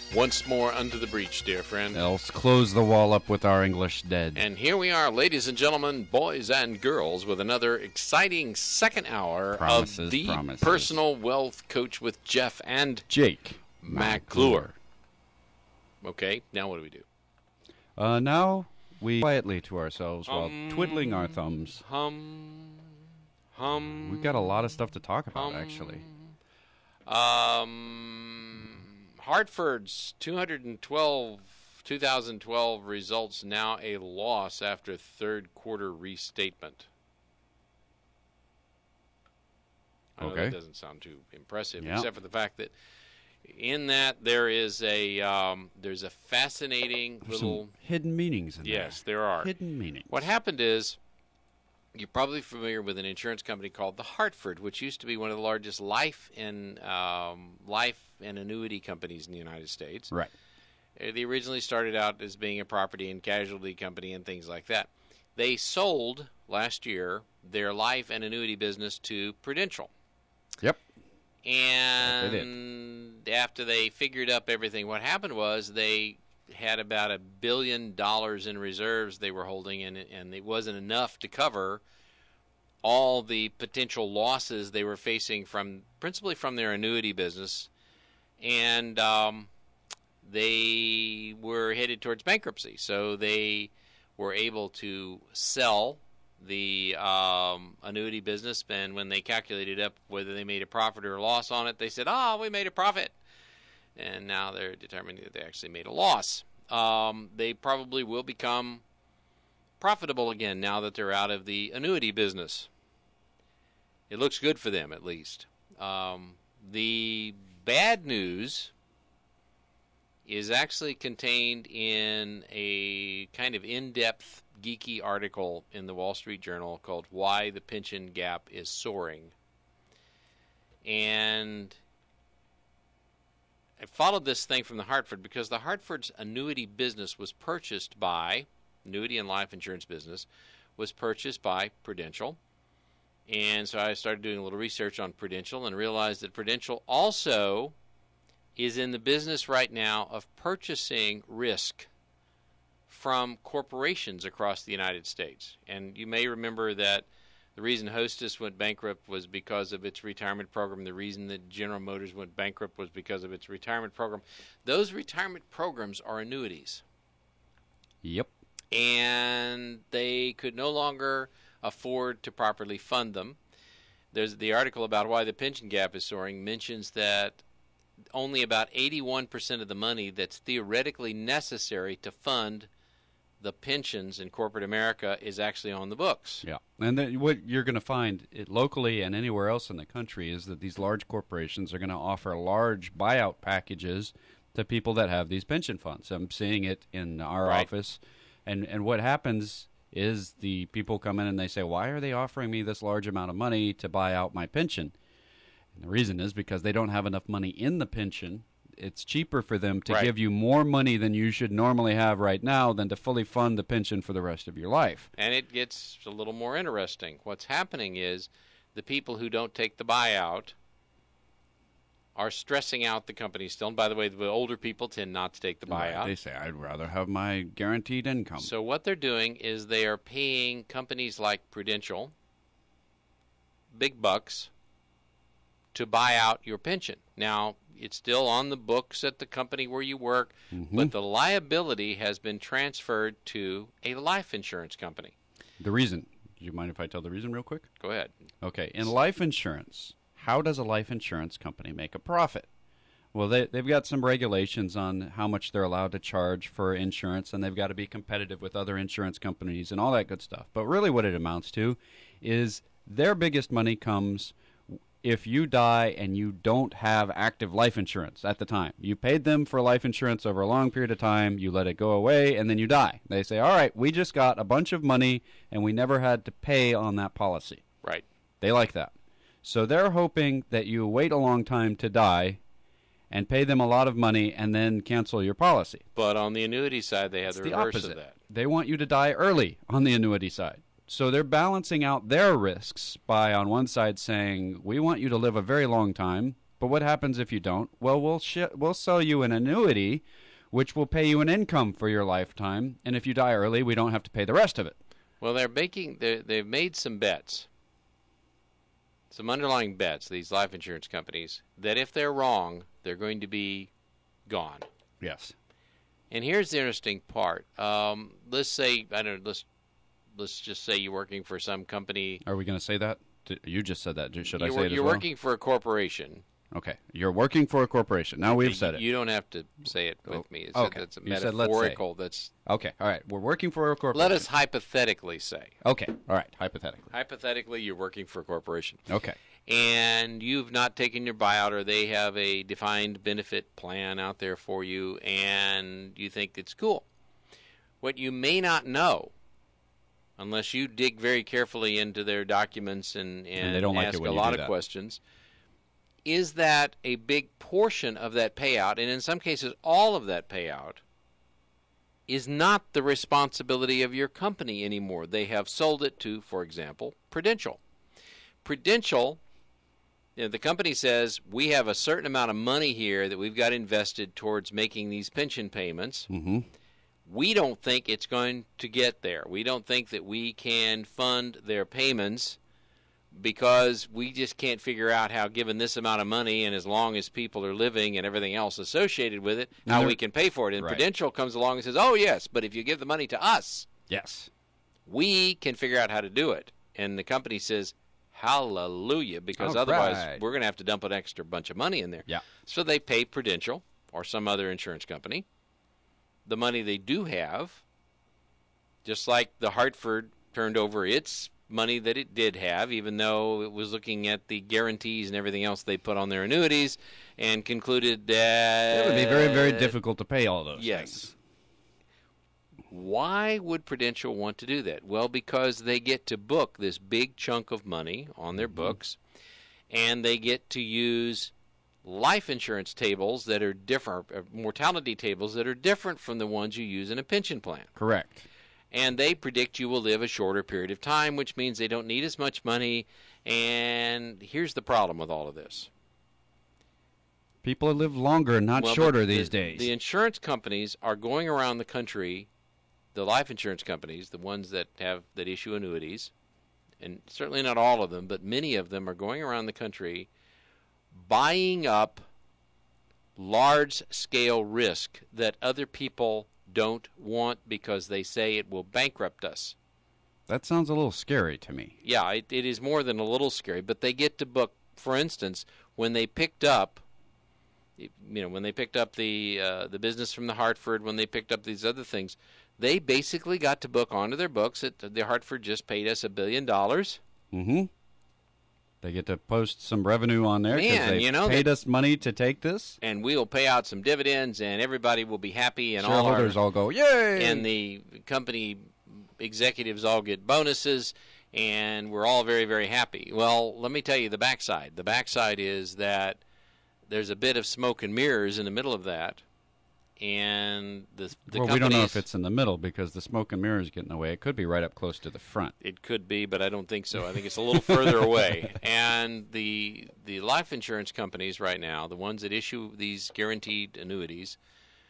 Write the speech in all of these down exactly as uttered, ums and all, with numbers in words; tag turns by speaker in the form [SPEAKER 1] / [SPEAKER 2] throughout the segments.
[SPEAKER 1] once more under the breach, dear friend.
[SPEAKER 2] Else close the wall up with our English dead.
[SPEAKER 1] And here we are, ladies and gentlemen, boys and girls, with another exciting second hour
[SPEAKER 2] promises,
[SPEAKER 1] of the
[SPEAKER 2] promises.
[SPEAKER 1] Personal Wealth Coach with Jeff and
[SPEAKER 2] Jake
[SPEAKER 1] McClure. Okay, now what do we do?
[SPEAKER 2] Uh, now we quietly to ourselves while
[SPEAKER 1] Um,
[SPEAKER 2] twiddling our thumbs.
[SPEAKER 1] Hum, hum.
[SPEAKER 2] We've got a lot of stuff to talk about,
[SPEAKER 1] hum.
[SPEAKER 2] actually.
[SPEAKER 1] Um, Hartford's two thousand twelve results now a loss after third quarter restatement. I know
[SPEAKER 2] Okay.
[SPEAKER 1] that doesn't sound too impressive,
[SPEAKER 2] Yeah.
[SPEAKER 1] except for the fact that in that there is a um, there's a fascinating
[SPEAKER 2] There's
[SPEAKER 1] little
[SPEAKER 2] some hidden meanings in
[SPEAKER 1] yes,
[SPEAKER 2] there.
[SPEAKER 1] there are
[SPEAKER 2] Hidden meanings.
[SPEAKER 1] What happened is, you're probably familiar with an insurance company called The Hartford, which used to be one of the largest life and um, life and annuity companies in the United States.
[SPEAKER 2] Right.
[SPEAKER 1] Uh, They originally started out as being a property and casualty company and things like that. They sold last year their life and annuity business to Prudential.
[SPEAKER 2] Yep.
[SPEAKER 1] And
[SPEAKER 2] Yes, they
[SPEAKER 1] after they figured up everything, what happened was they had about a billion dollars in reserves they were holding, and, and it wasn't enough to cover all the potential losses they were facing from principally from their annuity business, and um, they were headed towards bankruptcy. So they were able to sell the um, annuity business, and when they calculated up whether they made a profit or a loss on it, they said, oh, we made a profit. And now they're determining that they actually made a loss. Um, they probably will become profitable again now that they're out of the annuity business. It looks good for them, at least. Um, the bad news is actually contained in a kind of in-depth, geeky article in the Wall Street Journal called Why the Pension Gap is Soaring. And I followed this thing from the Hartford because the Hartford's annuity business was purchased by, annuity and life insurance business, was purchased by Prudential. And so I started doing a little research on Prudential and realized that Prudential also is in the business right now of purchasing risk from corporations across the United States. And you may remember that the reason Hostess went bankrupt was because of its retirement program. The reason that General Motors went bankrupt was because of its retirement program. Those retirement programs are annuities.
[SPEAKER 2] Yep.
[SPEAKER 1] And they could no longer afford to properly fund them. There's the article about why the pension gap is soaring mentions that only about eighty-one percent of the money that's theoretically necessary to fund the pensions in corporate America is actually on the books.
[SPEAKER 2] Yeah. And then what you're going to find it locally and anywhere else in the country is that these large corporations are going to offer large buyout packages to people that have these pension funds. I'm seeing it in our
[SPEAKER 1] Right.
[SPEAKER 2] office. And and what happens is the people come in and they say, why are they offering me this large amount of money to buy out my pension? And the reason is because they don't have enough money in the pension. It's cheaper for them to
[SPEAKER 1] Right.
[SPEAKER 2] give you more money than you should normally have right now than to fully fund the pension for the rest of your life.
[SPEAKER 1] And it gets a little more interesting. What's happening is the people who don't take the buyout are stressing out the company still. And by the way, the older people tend not to take the buyout.
[SPEAKER 2] Right. They say, I'd rather have my guaranteed income.
[SPEAKER 1] So what they're doing is they are paying companies like Prudential big bucks to buy out your pension. Now, it's still on the books at the company where you work,
[SPEAKER 2] Mm-hmm.
[SPEAKER 1] but the liability has been transferred to a life insurance company.
[SPEAKER 2] The reason, do you mind if I tell the reason real quick?
[SPEAKER 1] Go ahead.
[SPEAKER 2] Okay, in life insurance, how does a life insurance company make a profit? Well, they, they've got some regulations on how much they're allowed to charge for insurance, and they've got to be competitive with other insurance companies and all that good stuff. But really what it amounts to is their biggest money comes if you die and you don't have active life insurance at the time. You paid them for life insurance over a long period of time, you let it go away, and then you die. They say, all right, we just got a bunch of money, and we never had to pay on that policy.
[SPEAKER 1] Right.
[SPEAKER 2] They like that. So they're hoping that you wait a long time to die and pay them a lot of money and then cancel your policy.
[SPEAKER 1] But on the annuity side, they have
[SPEAKER 2] It's
[SPEAKER 1] the
[SPEAKER 2] the
[SPEAKER 1] reverse
[SPEAKER 2] opposite.
[SPEAKER 1] of that.
[SPEAKER 2] They want you to die early on the annuity side. So they're balancing out their risks by, on one side, saying, we want you to live a very long time, But what happens if you don't? Well, we'll sh- we'll sell you an annuity, which will pay you an income for your lifetime, and if you die early, we don't have to pay the rest of it.
[SPEAKER 1] Well, they're making they're, they've made some bets, some underlying bets. These life insurance companies that if they're wrong, they're going to be gone.
[SPEAKER 2] Yes.
[SPEAKER 1] And here's the interesting part. Um, let's say I don't. Let's let's just say you're working for some company.
[SPEAKER 2] Are we going to say that? You just said that. Should I
[SPEAKER 1] You're,
[SPEAKER 2] say it as
[SPEAKER 1] you're
[SPEAKER 2] well?
[SPEAKER 1] working for a corporation.
[SPEAKER 2] Okay. You're working for a corporation. Now we've said it.
[SPEAKER 1] You don't have to say it with
[SPEAKER 2] Oh,
[SPEAKER 1] me. It's
[SPEAKER 2] okay.
[SPEAKER 1] A, that's a
[SPEAKER 2] You said let's say.
[SPEAKER 1] metaphorical. That's
[SPEAKER 2] Okay. All right. We're working for a corporation.
[SPEAKER 1] let us hypothetically say.
[SPEAKER 2] Okay. All right. Hypothetically.
[SPEAKER 1] Hypothetically, you're working for a corporation.
[SPEAKER 2] Okay.
[SPEAKER 1] And you've not taken your buyout, or they have a defined benefit plan out there for you, and you think it's cool. What you may not know, unless you dig very carefully into their documents and, and,
[SPEAKER 2] And they don't like
[SPEAKER 1] ask
[SPEAKER 2] it when
[SPEAKER 1] a
[SPEAKER 2] you
[SPEAKER 1] lot
[SPEAKER 2] do
[SPEAKER 1] of
[SPEAKER 2] that.
[SPEAKER 1] questions, is that a big portion of that payout, and in some cases all of that payout, is not the responsibility of your company anymore. They have sold it to, for example, Prudential. Prudential, you know, the company says, we have a certain amount of money here that we've got invested towards making these pension payments.
[SPEAKER 2] Mm-hmm.
[SPEAKER 1] We don't think it's going to get there. We don't think that we can fund their payments because we just can't figure out how, given this amount of money and as long as people are living and everything else associated with it, how we can pay for it. And
[SPEAKER 2] Right.
[SPEAKER 1] Prudential comes along and says, oh, yes, but if you give the money to us,
[SPEAKER 2] Yes.
[SPEAKER 1] we can figure out how to do it. And the company says, hallelujah, because
[SPEAKER 2] All
[SPEAKER 1] otherwise
[SPEAKER 2] right.
[SPEAKER 1] we're going to have to dump an extra bunch of money in there.
[SPEAKER 2] Yeah.
[SPEAKER 1] So they pay Prudential or some other insurance company the money they do have, just like the Hartford turned over its money that it did have, even though it was looking at the guarantees and everything else they put on their annuities, and concluded that
[SPEAKER 2] It would be very, very difficult to pay all those
[SPEAKER 1] yes.
[SPEAKER 2] things.
[SPEAKER 1] Why would Prudential want to do that? Well, because they get to book this big chunk of money on their
[SPEAKER 2] Mm-hmm.
[SPEAKER 1] books, and they get to use life insurance tables that are different, uh, mortality tables that are different from the ones you use in a pension plan.
[SPEAKER 2] Correct.
[SPEAKER 1] And they predict you will live a shorter period of time, which means they don't need as much money. And here's the problem with all of this.
[SPEAKER 2] People live longer, not
[SPEAKER 1] Well,
[SPEAKER 2] shorter
[SPEAKER 1] the,
[SPEAKER 2] these
[SPEAKER 1] the,
[SPEAKER 2] days.
[SPEAKER 1] The insurance companies are going around the country, the life insurance companies, the ones that have that issue annuities, and certainly not all of them, but many of them are going around the country buying up large-scale risk that other people don't want because they say it will bankrupt us.
[SPEAKER 2] That sounds a little scary to me.
[SPEAKER 1] Yeah, it, it is more than a little scary, but they get to book, for instance, when they picked up, you know, when they picked up the uh, the business from the Hartford, when they picked up these other things, they basically got to book onto their books that the Hartford just paid us a billion dollars.
[SPEAKER 2] Mm-hmm. They get to post some revenue on there because
[SPEAKER 1] Man,
[SPEAKER 2] they
[SPEAKER 1] you know,
[SPEAKER 2] paid
[SPEAKER 1] that-
[SPEAKER 2] us money to take this.
[SPEAKER 1] And we'll pay out some dividends, and everybody will be happy, and all
[SPEAKER 2] Shareholders
[SPEAKER 1] our,
[SPEAKER 2] all go, yay!
[SPEAKER 1] and the company executives all get bonuses, and we're all very, very happy. Well, let me tell you the backside. The backside is that there's a bit of smoke and mirrors in the middle of that, and the, the
[SPEAKER 2] well, we don't know if
[SPEAKER 1] companies-
[SPEAKER 2] it's in the middle because the smoke and mirrors get in the way. It could be right up close to the front.
[SPEAKER 1] It could be, but I don't think so. I think it's a little further away. And the the life insurance companies right now, the ones that issue these guaranteed annuities,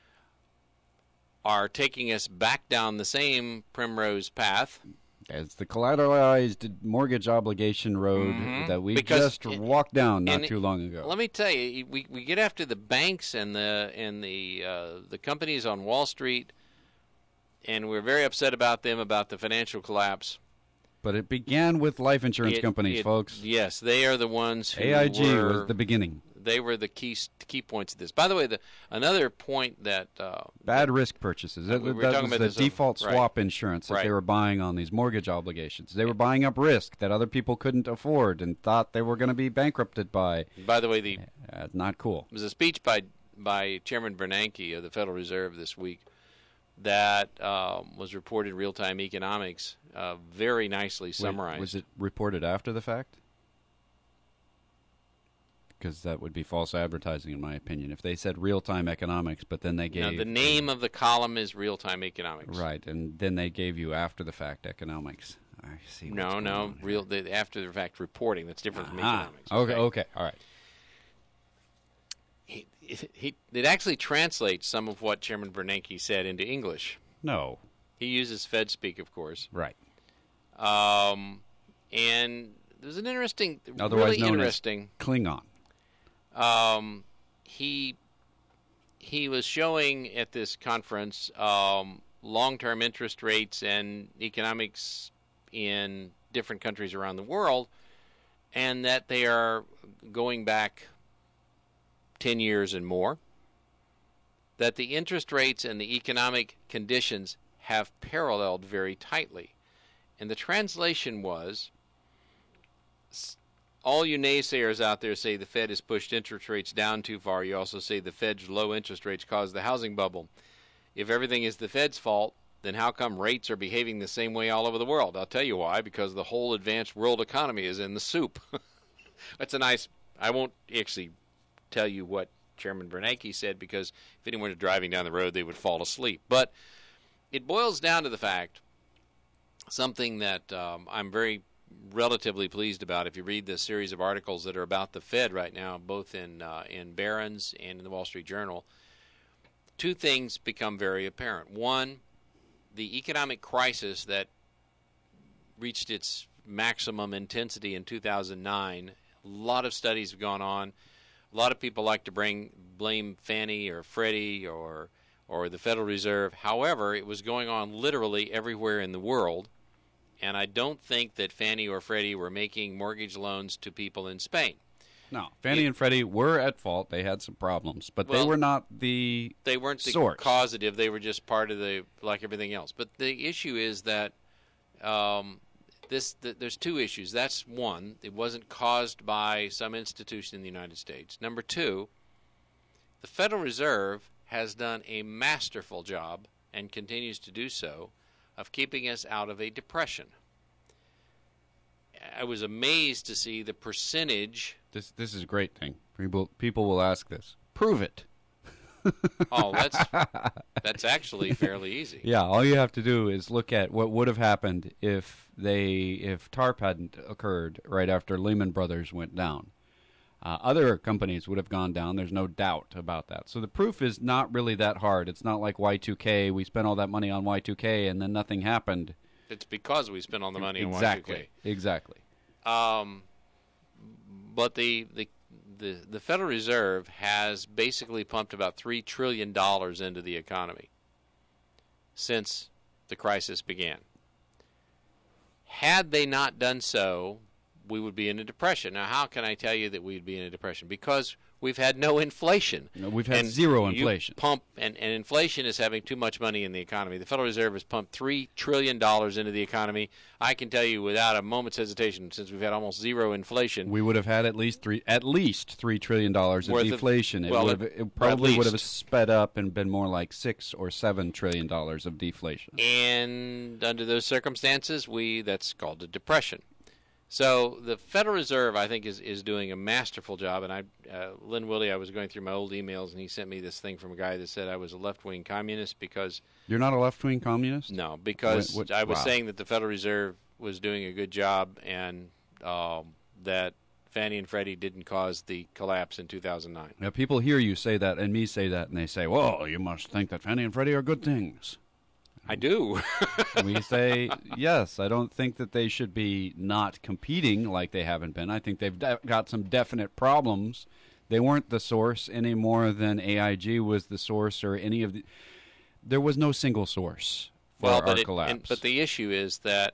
[SPEAKER 1] are taking us back down the same primrose path.
[SPEAKER 2] It's the collateralized mortgage obligation road
[SPEAKER 1] Mhm.
[SPEAKER 2] that we
[SPEAKER 1] Because
[SPEAKER 2] just
[SPEAKER 1] it-
[SPEAKER 2] walked down not
[SPEAKER 1] and
[SPEAKER 2] too long ago.
[SPEAKER 1] Let me tell you, we we get after the banks and the and the uh, the companies on Wall Street, and we're very upset about them about the financial collapse.
[SPEAKER 2] But it began with life insurance
[SPEAKER 1] It-
[SPEAKER 2] companies,
[SPEAKER 1] it-
[SPEAKER 2] folks.
[SPEAKER 1] Yes, they are the ones who
[SPEAKER 2] A I G
[SPEAKER 1] were,
[SPEAKER 2] was the beginning.
[SPEAKER 1] They were the key key points of this. By the way, the another point that uh,
[SPEAKER 2] Bad risk purchases.
[SPEAKER 1] Uh,
[SPEAKER 2] That,
[SPEAKER 1] we were
[SPEAKER 2] that
[SPEAKER 1] talking
[SPEAKER 2] was
[SPEAKER 1] about
[SPEAKER 2] the
[SPEAKER 1] this, uh,
[SPEAKER 2] default
[SPEAKER 1] right.
[SPEAKER 2] swap insurance that
[SPEAKER 1] Right.
[SPEAKER 2] they were buying on these mortgage obligations. They were buying up risk that other people couldn't afford and thought they were going to be bankrupted by.
[SPEAKER 1] by the way, the
[SPEAKER 2] Uh, not cool.
[SPEAKER 1] There was a speech by by Chairman Bernanke of the Federal Reserve this week that um, was reported in Real Time Economics, uh, very nicely summarized.
[SPEAKER 2] Was it reported after the fact? Because that would be false advertising, in my opinion. If they said real-time economics, but then they gave
[SPEAKER 1] Now, the name of the column is Real Time Economics.
[SPEAKER 2] right, and then they gave you after-the-fact economics. I see. what's
[SPEAKER 1] No,
[SPEAKER 2] going
[SPEAKER 1] no,
[SPEAKER 2] on here.
[SPEAKER 1] real the, after the fact reporting. That's different from
[SPEAKER 2] Ah,
[SPEAKER 1] economics.
[SPEAKER 2] okay, okay, all right.
[SPEAKER 1] it, he, it actually translates some of what Chairman Bernanke said into English.
[SPEAKER 2] No.
[SPEAKER 1] He uses Fed speak, of course.
[SPEAKER 2] Right.
[SPEAKER 1] Um, and there's an interesting,
[SPEAKER 2] Otherwise
[SPEAKER 1] really
[SPEAKER 2] known
[SPEAKER 1] interesting.
[SPEAKER 2] As Klingon.
[SPEAKER 1] Um, he he was showing at this conference um, long-term interest rates and economics in different countries around the world, and that they are going back ten years and more, that the interest rates and the economic conditions have paralleled very tightly. And the translation was, all you naysayers out there say the Fed has pushed interest rates down too far. You also say the Fed's low interest rates caused the housing bubble. If everything is the Fed's fault, then how come rates are behaving the same way all over the world? I'll tell you why, because the whole advanced world economy is in the soup. That's a nice, I won't actually tell you what Chairman Bernanke said, because if anyone was driving down the road, they would fall asleep. But it boils down to the fact, something that um, I'm very relatively pleased about. If you read the series of articles that are about the Fed right now, both in uh, in Barron's and in the Wall Street Journal, two things become very apparent. One, the economic crisis that reached its maximum intensity in two thousand nine. A lot of studies have gone on. A lot of people like to bring blame Fannie or Freddie or or the Federal Reserve. However, it was going on literally everywhere in the world. And I don't think that Fannie or Freddie were making mortgage loans to people in Spain.
[SPEAKER 2] No, Fannie
[SPEAKER 1] it,
[SPEAKER 2] and Freddie were at fault. They had some problems, but
[SPEAKER 1] well,
[SPEAKER 2] they were not the
[SPEAKER 1] They weren't the
[SPEAKER 2] source.
[SPEAKER 1] causative. They were just part of the, like everything else. But the issue is that um, this th- there's two issues. That's one, it wasn't caused by some institution in the United States. Number two, the Federal Reserve has done a masterful job, and continues to do so, of keeping us out of a depression. I was amazed to see the percentage.
[SPEAKER 2] This this is a great thing. People people will ask this. Prove it.
[SPEAKER 1] Oh, that's that's actually fairly easy.
[SPEAKER 2] Yeah, all you have to do is look at what would have happened if they if TARP hadn't occurred right after Lehman Brothers went down. Uh, other companies would have gone down. There's no doubt about that. So the proof is not really that hard. It's not like Y two K. We spent all that money on Y two K and then nothing happened.
[SPEAKER 1] It's because we spent all the money
[SPEAKER 2] exactly.
[SPEAKER 1] on Y two
[SPEAKER 2] K. Exactly.
[SPEAKER 1] Um, but the, the the the Federal Reserve has basically pumped about three trillion dollars into the economy since the crisis began. Had they not done so, we would be in a depression. Now, how can I tell you that we'd be in a depression? Because we've had no inflation.
[SPEAKER 2] No, we've had
[SPEAKER 1] and
[SPEAKER 2] zero
[SPEAKER 1] you
[SPEAKER 2] inflation.
[SPEAKER 1] Pump and, and inflation is having too much money in the economy. The Federal Reserve has pumped three trillion dollars into the economy. I can tell you without a moment's hesitation, since we've had almost zero inflation,
[SPEAKER 2] we would have had at least three at least three trillion dollars of
[SPEAKER 1] Worth of-
[SPEAKER 2] deflation. It,
[SPEAKER 1] well,
[SPEAKER 2] would have,
[SPEAKER 1] at-
[SPEAKER 2] it probably would have
[SPEAKER 1] least.
[SPEAKER 2] sped up and been more like six or seven trillion dollars of deflation.
[SPEAKER 1] and under those circumstances, we that's called a depression. So the Federal Reserve, I think, is, is doing a masterful job. And I, uh, Lynn Willie, I was going through my old emails, and he sent me this thing from a guy that said I was a left-wing communist because...
[SPEAKER 2] You're not a left-wing communist?
[SPEAKER 1] No, because
[SPEAKER 2] What- what-
[SPEAKER 1] I was
[SPEAKER 2] wow.
[SPEAKER 1] saying that the Federal Reserve was doing a good job, and um, that Fannie and Freddie didn't cause the collapse in two thousand nine.
[SPEAKER 2] Now, people hear you say that and me say that, and they say, well, you must think that Fannie and Freddie are good things.
[SPEAKER 1] I do.
[SPEAKER 2] We say, yes, I don't think that they should be not competing like they haven't been. I think they've de- got some definite problems. They weren't the source any more than A I G was the source or any of the... There was no single source for
[SPEAKER 1] well,
[SPEAKER 2] our
[SPEAKER 1] but it,
[SPEAKER 2] collapse.
[SPEAKER 1] and, but the issue is that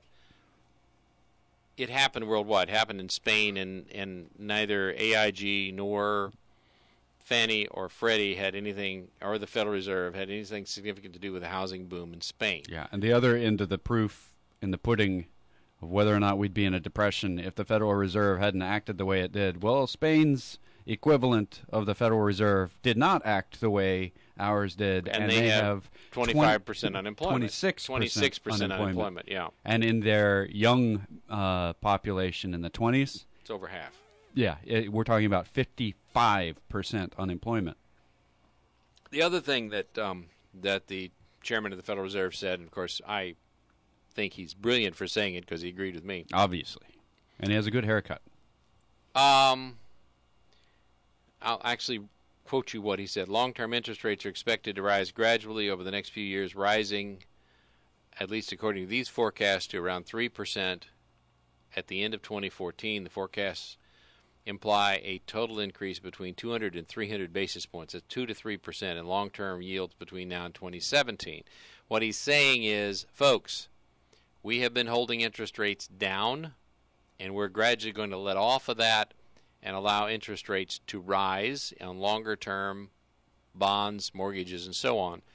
[SPEAKER 1] it happened worldwide. It happened in Spain, and, and neither A I G nor Fannie or Freddie had anything, or the Federal Reserve had anything significant to do with the housing boom in Spain.
[SPEAKER 2] Yeah, and the other end of the proof in the pudding of whether or not we'd be in a depression if the Federal Reserve hadn't acted the way it did. Well, Spain's equivalent of the Federal Reserve did not act the way ours did,
[SPEAKER 1] And
[SPEAKER 2] and,
[SPEAKER 1] they have
[SPEAKER 2] have
[SPEAKER 1] twenty-five percent unemployment.
[SPEAKER 2] twenty-six
[SPEAKER 1] twenty-six percent
[SPEAKER 2] unemployment.
[SPEAKER 1] unemployment, yeah.
[SPEAKER 2] And in their young uh, population in the twenties,
[SPEAKER 1] It's over half.
[SPEAKER 2] yeah, it, we're talking about fifty-five percent unemployment.
[SPEAKER 1] The other thing that um, that the chairman of the Federal Reserve said, and of course I think he's brilliant for saying it because he agreed with me.
[SPEAKER 2] Obviously. And he has a good haircut.
[SPEAKER 1] Um, I'll actually quote you what he said. Long-term interest rates are expected to rise gradually over the next few years, rising, at least according to these forecasts, to around three percent at the end of twenty fourteen. The forecasts imply a total increase between two hundred and three hundred basis points, at two to three percent in long-term yields between now and twenty seventeen. What he's saying is, folks, we have been holding interest rates down, and we're gradually going to let off of that and allow interest rates to rise on longer-term bonds, mortgages, and so on.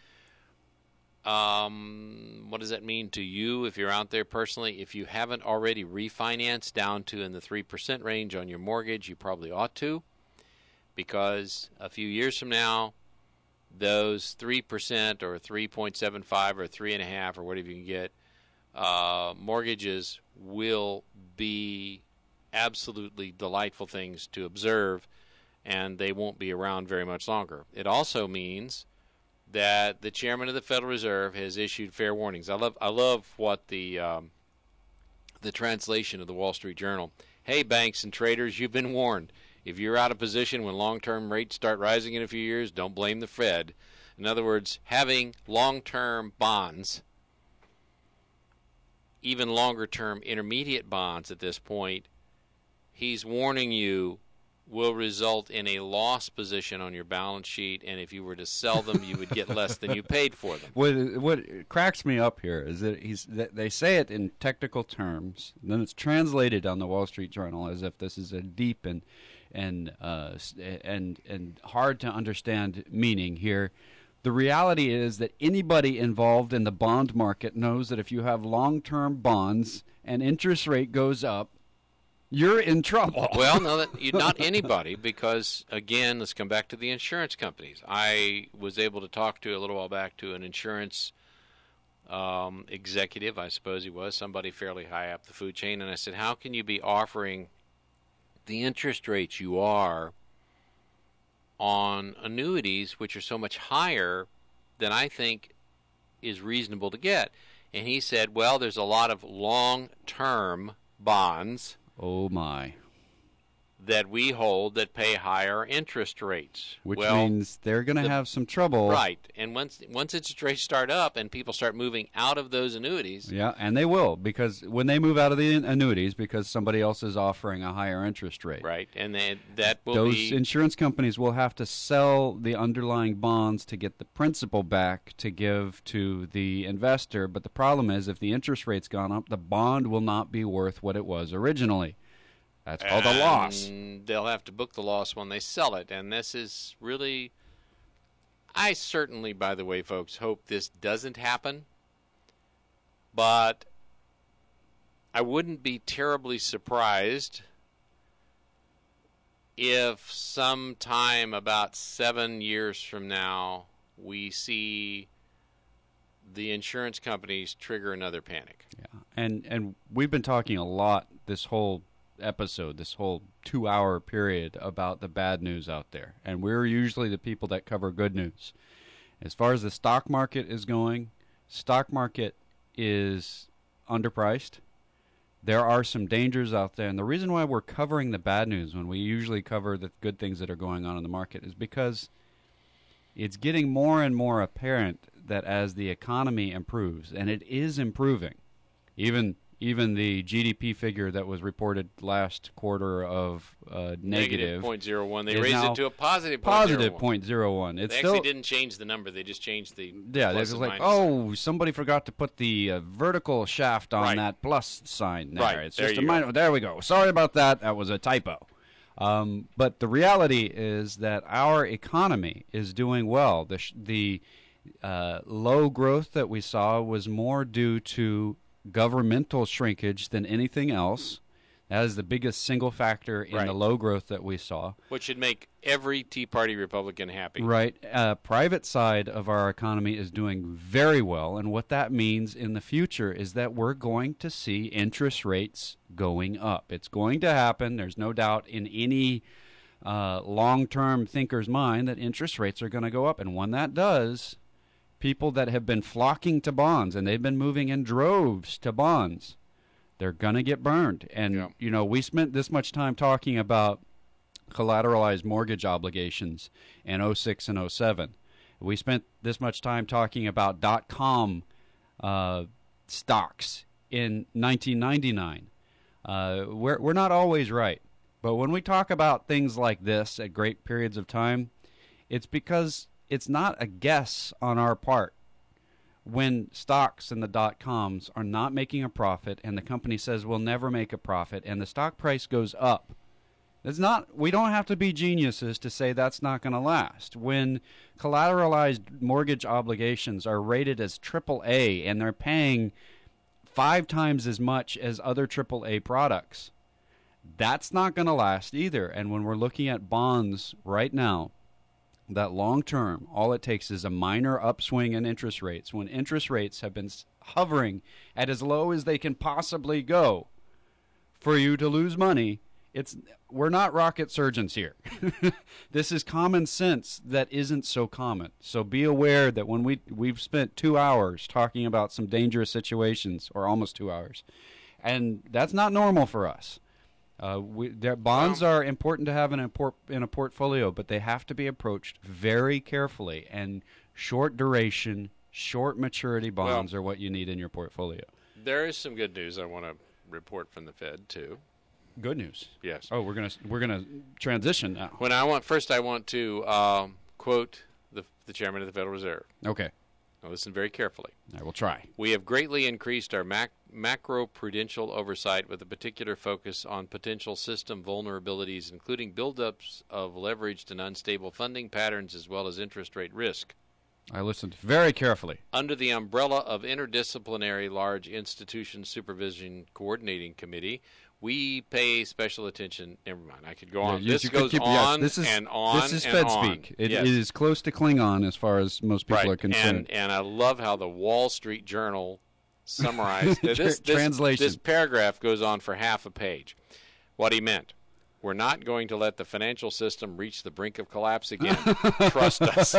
[SPEAKER 1] Um, what does that mean to you if you're out there personally? If you haven't already refinanced down to in the three percent range on your mortgage, you probably ought to, because a few years from now, those three percent or three point seven five or three point five or whatever you can get, uh, mortgages will be absolutely delightful things to observe, and they won't be around very much longer. It also means that the chairman of the Federal Reserve has issued fair warnings. I love I love what the um, the translation of the Wall Street Journal. Hey, banks and traders, you've been warned. If you're out of position when long-term rates start rising in a few years, don't blame the Fed. In other words, having long-term bonds, even longer-term intermediate bonds at this point, he's warning you, will result in a loss position on your balance sheet, and if you were to sell them, you would get less than you paid for them.
[SPEAKER 2] What what cracks me up here is that he's that they say it in technical terms, and then it's translated on the Wall Street Journal as if this is a deep and and uh, and and hard to understand meaning here. The reality is that anybody involved in the bond market knows that if you have long-term bonds and interest rate goes up, you're in trouble.
[SPEAKER 1] Well, no, that, you, not anybody, because, again, let's come back to the insurance companies. I was able to talk to, a little while back, to an insurance um, executive, I suppose he was, somebody fairly high up the food chain, and I said, how can you be offering the interest rates you are on annuities, which are so much higher than I think is reasonable to get? And he said, well, there's a lot of long-term bonds
[SPEAKER 2] Oh, my.
[SPEAKER 1] that we hold that pay higher interest rates.
[SPEAKER 2] Which
[SPEAKER 1] well,
[SPEAKER 2] means they're going to have some trouble.
[SPEAKER 1] Right. And once once interest rates start up and people start moving out of those annuities.
[SPEAKER 2] Yeah, and they will, because when they move out of the annuities because somebody else is offering a higher interest rate.
[SPEAKER 1] Right. And they, that will
[SPEAKER 2] Those
[SPEAKER 1] be...
[SPEAKER 2] insurance companies will have to sell the underlying bonds to get the principal back to give to the investor. But the problem is, if the interest rate's gone up, the bond will not be worth what it was originally. That's called a loss.
[SPEAKER 1] And they'll have to book the loss when they sell it. And this is really... I certainly, by the way, folks, hope this doesn't happen. But I wouldn't be terribly surprised if sometime about seven years from now we see the insurance companies trigger another panic.
[SPEAKER 2] Yeah, and and we've been talking a lot this whole episode, this whole two-hour period about the bad news out there, and we're usually the people that cover good news. As far as the stock market is going, stock market is underpriced. There are some dangers out there, and the reason why we're covering the bad news when we usually cover the good things that are going on in the market is because it's getting more and more apparent that as the economy improves, and it is improving, even even the G D P figure that was reported last quarter of uh, negative,
[SPEAKER 1] negative zero point zero one. They
[SPEAKER 2] is
[SPEAKER 1] raised
[SPEAKER 2] now
[SPEAKER 1] it to a positive
[SPEAKER 2] positive
[SPEAKER 1] zero
[SPEAKER 2] point zero one. It's
[SPEAKER 1] They
[SPEAKER 2] still,
[SPEAKER 1] actually didn't change the number. They just changed the
[SPEAKER 2] yeah, they're
[SPEAKER 1] plus
[SPEAKER 2] just
[SPEAKER 1] and
[SPEAKER 2] like,
[SPEAKER 1] minus.
[SPEAKER 2] oh, somebody forgot to put the uh, vertical shaft on
[SPEAKER 1] Right.
[SPEAKER 2] that plus sign there.
[SPEAKER 1] Right.
[SPEAKER 2] It's
[SPEAKER 1] There
[SPEAKER 2] just a
[SPEAKER 1] you
[SPEAKER 2] minor.
[SPEAKER 1] go.
[SPEAKER 2] There we go. Sorry about that. That was a typo. Um, but the reality is that our economy is doing well. The sh- the uh, low growth that we saw was more due to governmental shrinkage than anything else. That is the biggest single factor in
[SPEAKER 1] Right.
[SPEAKER 2] the low growth that we saw.
[SPEAKER 1] Which should make every Tea Party Republican happy.
[SPEAKER 2] Right. Uh, private side of our economy is doing very well, and what that means in the future is that we're going to see interest rates going up. It's going to happen. There's no doubt in any uh, long-term thinker's mind that interest rates are going to go up, and when that does, people that have been flocking to bonds, and they've been moving in droves to bonds, they're going to get burned. And,
[SPEAKER 1] Yeah.
[SPEAKER 2] you know, we spent this much time talking about collateralized mortgage obligations in oh six and oh seven. We spent this much time talking about dot-com uh, stocks in nineteen ninety-nine. Uh, we're, we're not always right. But when we talk about things like this at great periods of time, it's because it's not a guess on our part. When stocks and the dot-coms are not making a profit and the company says we'll never make a profit and the stock price goes up, it's not. We don't have to be geniuses to say that's not going to last. When collateralized mortgage obligations are rated as triple A and they're paying five times as much as other triple A products, that's not going to last either. And when we're looking at bonds right now, that long term, all it takes is a minor upswing in interest rates. When interest rates have been hovering at as low as they can possibly go for you to lose money, it's we're not rocket surgeons here. This is common sense that isn't so common. So be aware that when we we've spent two hours talking about some dangerous situations, or almost two hours, and that's not normal for us. Uh, we, their bonds are important to have in a, por- in a portfolio, but they have to be approached very carefully. And short duration, short maturity bonds well, are what you need in your portfolio.
[SPEAKER 1] There is some good news I want to report from the Fed too.
[SPEAKER 2] Good news.
[SPEAKER 1] Yes.
[SPEAKER 2] Oh, we're gonna we're gonna transition now.
[SPEAKER 1] When I want first, I want to um, quote the the chairman of the Federal Reserve.
[SPEAKER 2] Okay.
[SPEAKER 1] Now listen very carefully.
[SPEAKER 2] I will try.
[SPEAKER 1] We have greatly increased our mac- macro-prudential oversight with a particular focus on potential system vulnerabilities, including buildups of leveraged and unstable funding patterns as well as interest rate risk.
[SPEAKER 2] I listened very carefully.
[SPEAKER 1] Under the umbrella of Interdisciplinary Large Institution Supervision Coordinating Committee, we pay special attention. Never mind. I could go on.
[SPEAKER 2] Yeah,
[SPEAKER 1] this
[SPEAKER 2] you
[SPEAKER 1] goes
[SPEAKER 2] keep,
[SPEAKER 1] on
[SPEAKER 2] yes, this is,
[SPEAKER 1] and on
[SPEAKER 2] This is
[SPEAKER 1] and
[SPEAKER 2] Fed
[SPEAKER 1] on.
[SPEAKER 2] speak. It,
[SPEAKER 1] yes.
[SPEAKER 2] it is close to Klingon as far as most people
[SPEAKER 1] right.
[SPEAKER 2] are concerned.
[SPEAKER 1] And, and I love how the Wall Street Journal summarized this, this,
[SPEAKER 2] Translation.
[SPEAKER 1] This paragraph goes on for half a page. What he meant. We're not going to let the financial system reach the brink of collapse again. Trust us.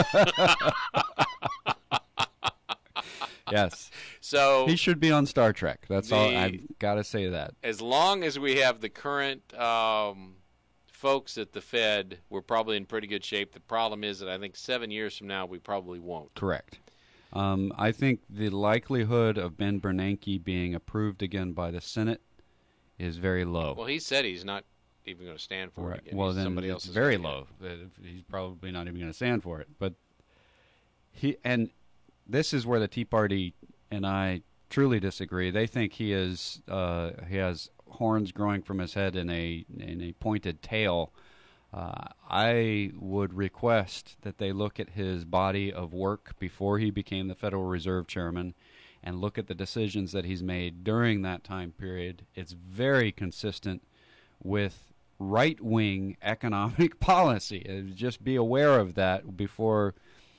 [SPEAKER 2] Yes.
[SPEAKER 1] So
[SPEAKER 2] he should be on Star Trek. That's
[SPEAKER 1] the,
[SPEAKER 2] all. I've got to say that.
[SPEAKER 1] As long as we have the current um, folks at the Fed, we're probably in pretty good shape. The problem is that I think seven years from now we probably won't.
[SPEAKER 2] Correct. Um, I think the likelihood of Ben Bernanke being approved again by the Senate is very low.
[SPEAKER 1] Well, he said he's not even going to stand for
[SPEAKER 2] right.
[SPEAKER 1] it again.
[SPEAKER 2] Well,
[SPEAKER 1] he's
[SPEAKER 2] then
[SPEAKER 1] somebody
[SPEAKER 2] it's
[SPEAKER 1] else's
[SPEAKER 2] very
[SPEAKER 1] idea.
[SPEAKER 2] low. He's probably not even going to stand for it. But he and this is where the Tea Party and I truly disagree. They think he is uh, he has horns growing from his head in a in a pointed tail. Uh, I would request that they look at his body of work before he became the Federal Reserve Chairman and look at the decisions that he's made during that time period. It's very consistent with right-wing economic policy. Uh, just be aware of that before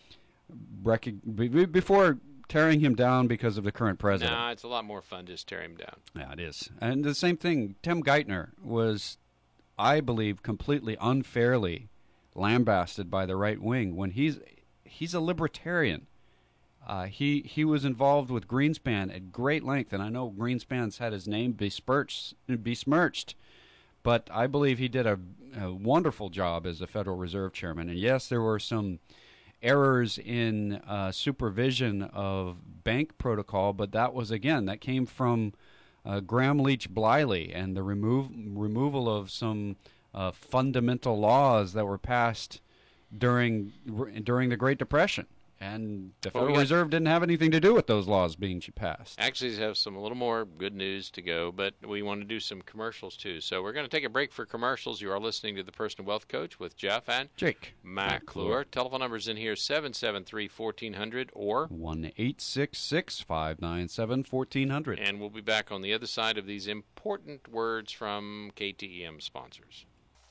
[SPEAKER 2] before tearing him down because of the current president.
[SPEAKER 1] No, it's a lot more fun just tear him down.
[SPEAKER 2] Yeah, it is. And the same thing, Tim Geithner was, I believe, completely unfairly lambasted by the right wing when he's he's a libertarian. Uh, he he was involved with Greenspan at great length, and I know Greenspan's had his name besmirched, besmirched but I believe he did a, a wonderful job as a Federal Reserve Chairman. And yes, there were some errors in uh, supervision of bank protocol, but that was, again, that came from uh, Graham Leach Bliley and the remove, removal of some uh, fundamental laws that were passed during during the Great Depression. And the Federal
[SPEAKER 1] well, we
[SPEAKER 2] Reserve didn't have anything to do with those laws being passed.
[SPEAKER 1] Actually, have some a little more good news to go, but we want to do some commercials too. So we're going to take a break for commercials. You are listening to the Personal Wealth Coach with Jeff and
[SPEAKER 2] Jake
[SPEAKER 1] McClure. Telephone numbers in here seven seven three, one four zero zero or
[SPEAKER 2] one eight six six, five nine seven, one four zero zero.
[SPEAKER 1] And we'll be back on the other side of these important words from K T E M sponsors.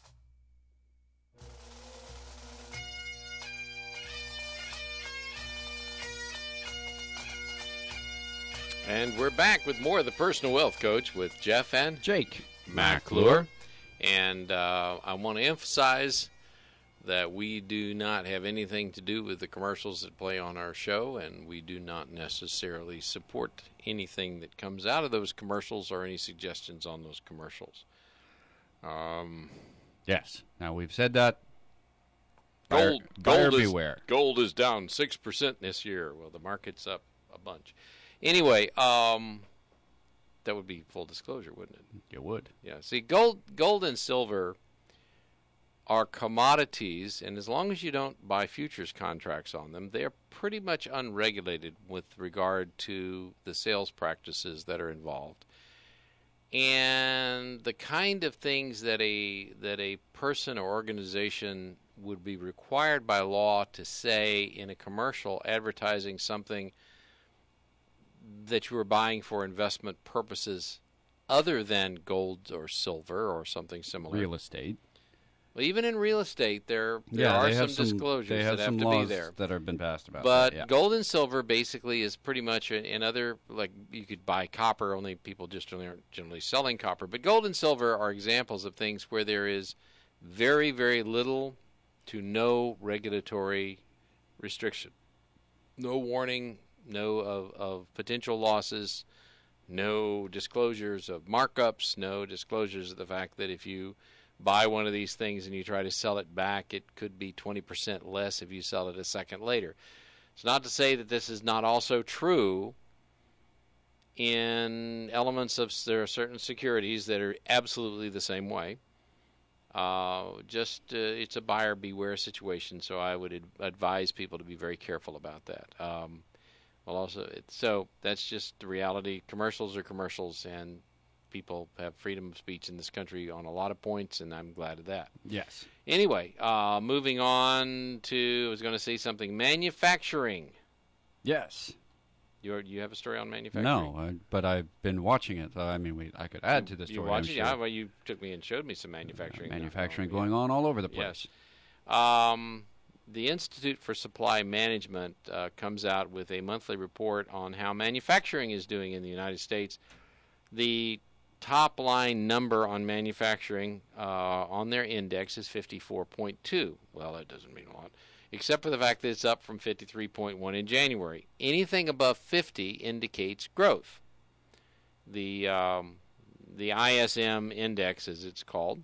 [SPEAKER 1] And we're back with more of the Personal Wealth Coach with Jeff and
[SPEAKER 2] Jake
[SPEAKER 1] McClure. And uh, I want to emphasize that we do not have anything to do with the commercials that play on our show, and we do not necessarily support anything that comes out of those commercials or any suggestions on those commercials. Um,
[SPEAKER 2] Yes. Now, we've said that.
[SPEAKER 1] Gold,
[SPEAKER 2] buyer,
[SPEAKER 1] gold
[SPEAKER 2] buyer
[SPEAKER 1] is
[SPEAKER 2] beware.
[SPEAKER 1] gold is down six percent this year. Well, the market's up a bunch. Anyway, um, that would be full disclosure, wouldn't it?
[SPEAKER 2] You would.
[SPEAKER 1] Yeah. See, gold, gold and silver are commodities, and as long as you don't buy futures contracts on them, they are pretty much unregulated with regard to the sales practices that are involved. And the kind of things that a that a person or organization would be required by law to say in a commercial advertising something that you are buying for investment purposes other than gold or silver or something similar.
[SPEAKER 2] Real estate.
[SPEAKER 1] Well, even in real estate, there there
[SPEAKER 2] yeah,
[SPEAKER 1] are
[SPEAKER 2] they
[SPEAKER 1] some,
[SPEAKER 2] have some
[SPEAKER 1] disclosures
[SPEAKER 2] they have
[SPEAKER 1] that
[SPEAKER 2] some
[SPEAKER 1] have to
[SPEAKER 2] laws
[SPEAKER 1] be there
[SPEAKER 2] that have been passed about
[SPEAKER 1] but
[SPEAKER 2] that, yeah.
[SPEAKER 1] gold and silver basically is pretty much in other, like you could buy copper, only people just aren't generally selling copper. But gold and silver are examples of things where there is very, very little to no regulatory restriction. No warning, no of, of potential losses, no disclosures of markups, no disclosures of the fact that if you buy one of these things and you try to sell it back, it could be twenty percent less if you sell it a second later. It's not to say that this is not also true in elements of, there are certain securities that are absolutely the same way. Uh, just, uh, it's a buyer beware situation, so I would ad- advise people to be very careful about that. Um, well, also, it, so that's just the reality. Commercials are commercials, and people have freedom of speech in this country on a lot of points, and I'm glad of that.
[SPEAKER 2] Yes.
[SPEAKER 1] Anyway, uh, moving on to, I was going to say something, manufacturing.
[SPEAKER 2] Yes.
[SPEAKER 1] You you have a story on manufacturing?
[SPEAKER 2] No, I, but I've been watching it. Uh, I mean, we I could add to the story.
[SPEAKER 1] You watch
[SPEAKER 2] I'm
[SPEAKER 1] it?
[SPEAKER 2] sure.
[SPEAKER 1] Yeah, well, you took me and showed me some manufacturing.
[SPEAKER 2] Uh, manufacturing
[SPEAKER 1] uh,
[SPEAKER 2] going
[SPEAKER 1] yeah.
[SPEAKER 2] on all over the place.
[SPEAKER 1] Yes. Um, the Institute for Supply Management uh, comes out with a monthly report on how manufacturing is doing in the United States. The top line number on manufacturing uh, on their index is fifty-four point two. Well, that doesn't mean a lot, except for the fact that it's up from fifty-three point one in January. Anything above fifty indicates growth. The um, the I S M index, as it's called,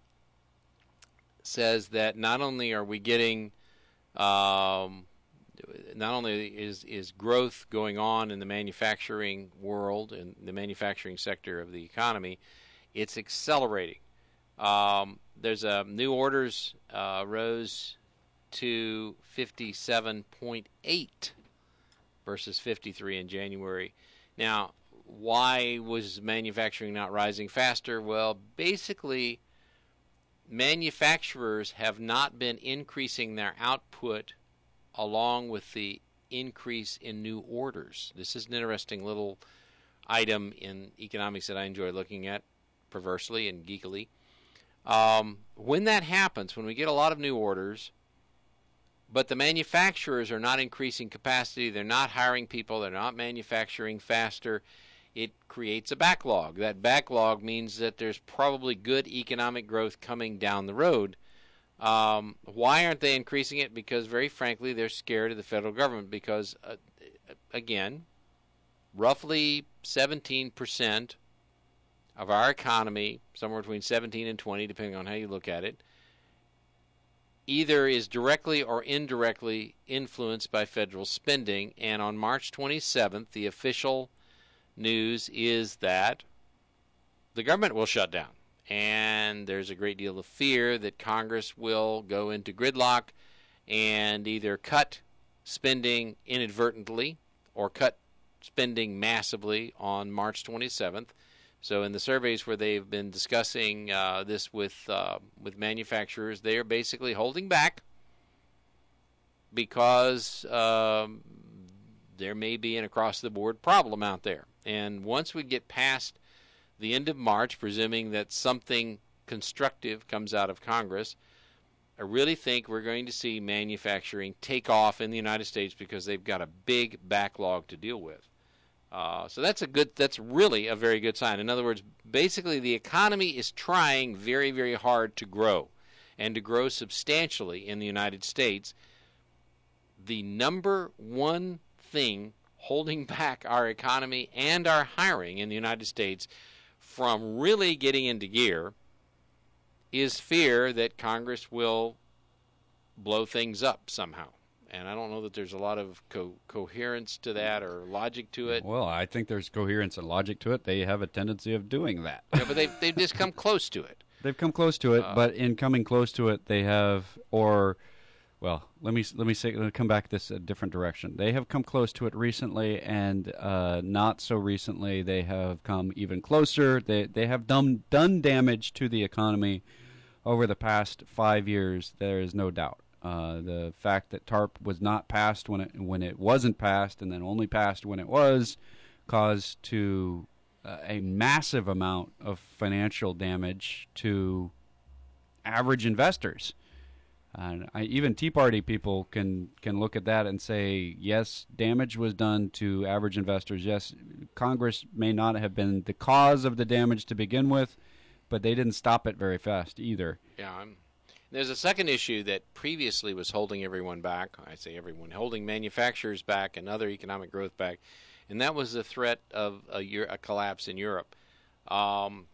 [SPEAKER 1] says that not only are we getting, um, not only is is growth going on in the manufacturing world and the manufacturing sector of the economy, it's accelerating. Um, there's a new orders uh, rose to fifty-seven point eight versus fifty-three in January. Now, why was manufacturing not rising faster? Well, basically, manufacturers have not been increasing their output along with the increase in new orders. This is an interesting little item in economics that I enjoy looking at, perversely and geekily. Um, when that happens, when we get a lot of new orders, but the manufacturers are not increasing capacity, they're not hiring people, they're not manufacturing faster, it creates a backlog. That backlog means that there's probably good economic growth coming down the road. Um, why aren't they increasing it? Because, very frankly, they're scared of the federal government because, uh, again, roughly seventeen percent of our economy, somewhere between seventeen and twenty, depending on how you look at it, either is directly or indirectly influenced by federal spending. And on March twenty-seventh, the official news is that the government will shut down. And there's a great deal of fear that Congress will go into gridlock and either cut spending inadvertently or cut spending massively on March twenty-seventh. So in the surveys where they've been discussing uh, this with uh, with manufacturers, they are basically holding back because um, there may be an across-the-board problem out there. And once we get past the end of March, presuming that something constructive comes out of Congress, I really think we're going to see manufacturing take off in the United States because they've got a big backlog to deal with. Uh, so that's a good. That's really a very good sign. In other words, basically the economy is trying very, very hard to grow, and to grow substantially in the United States. The number one thing holding back our economy and our hiring in the United States from really getting into gear is fear that Congress will blow things up somehow. And I don't know that there's a lot of co- coherence to that or logic to it.
[SPEAKER 2] Well, I think there's coherence and logic to it. They have a tendency of doing that.
[SPEAKER 1] Yeah, but they've, they've just come close to it.
[SPEAKER 2] They've come close to it,
[SPEAKER 1] Uh,
[SPEAKER 2] but in coming close to it, they have, or, well, let me let me say, let me come back this a different direction. They have come close to it recently, and uh, not so recently, they have come even closer. They they have done done damage to the economy over the past five years. There is no doubt. Uh, the fact that TARP was not passed when it when it wasn't passed, and then only passed when it was, caused to uh, a massive amount of financial damage to average investors. And I, even Tea Party people can can look at that and say, yes, damage was done to average investors. Yes, Congress may not have been the cause of the damage to begin with, but they didn't stop it very fast either.
[SPEAKER 1] Yeah, I'm, there's a second issue that previously was holding everyone back. I say everyone, holding manufacturers back and other economic growth back, and that was the threat of a, a collapse in Europe. Um,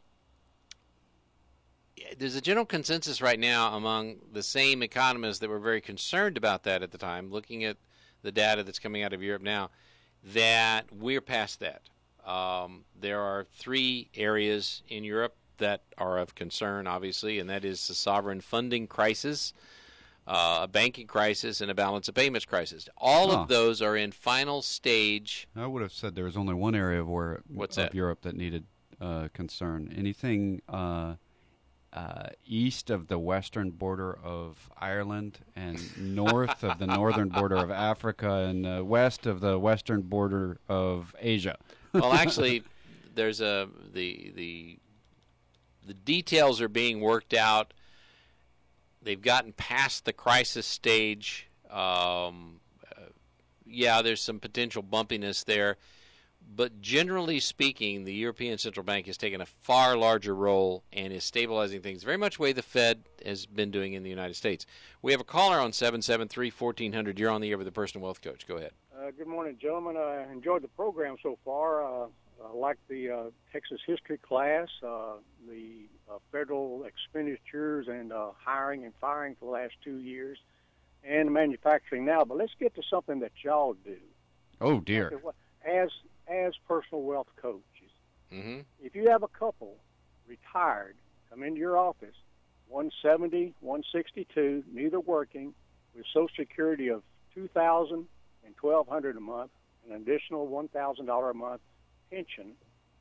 [SPEAKER 1] there's a general consensus right now among the same economists that were very concerned about that at the time, looking at the data that's coming out of Europe now, that we're past that. Um, there are three areas in Europe that are of concern, obviously, and that is the sovereign funding crisis, uh, a banking crisis, and a balance of payments crisis. All
[SPEAKER 2] Oh.
[SPEAKER 1] of those are in final stage.
[SPEAKER 2] I would have said there was only one area of, where,
[SPEAKER 1] What's
[SPEAKER 2] of
[SPEAKER 1] that?
[SPEAKER 2] Europe that needed uh, concern. Anything uh, uh, east of the western border of Ireland and north of the northern border of Africa and uh, west of the western border of Asia.
[SPEAKER 1] Well, actually, there's a the the the details are being worked out. They've gotten past the crisis stage. Um, uh, yeah, there's some potential bumpiness there. But generally speaking, the European Central Bank has taken a far larger role and is stabilizing things very much the way the Fed has been doing in the United States. We have a caller on seven seven three, one four zero zero. You're on the air with the Personal Wealth Coach. Go ahead.
[SPEAKER 3] Uh, good morning, gentlemen. I enjoyed the program so far. Uh, I like the uh, Texas history class, uh, the uh, federal expenditures and uh, hiring and firing for the last two years, and manufacturing now. But let's get to something that y'all do.
[SPEAKER 2] Oh, dear.
[SPEAKER 3] As as personal wealth coaches,
[SPEAKER 1] Mm-hmm.
[SPEAKER 3] if you have a couple retired, come into your office, one seventy, one sixty-two, neither working, with Social Security of two thousand dollars and twelve hundred dollars a month, an additional one thousand dollars a month pension,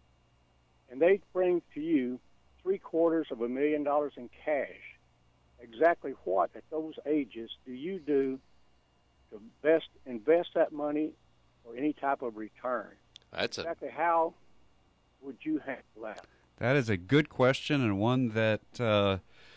[SPEAKER 3] and they bring to you three quarters of a million dollars in cash. Exactly what at those ages do you do to best invest that money or any type of return?
[SPEAKER 1] That's a
[SPEAKER 3] Exactly how would you handle that?
[SPEAKER 2] That is a good question, and one that, uh,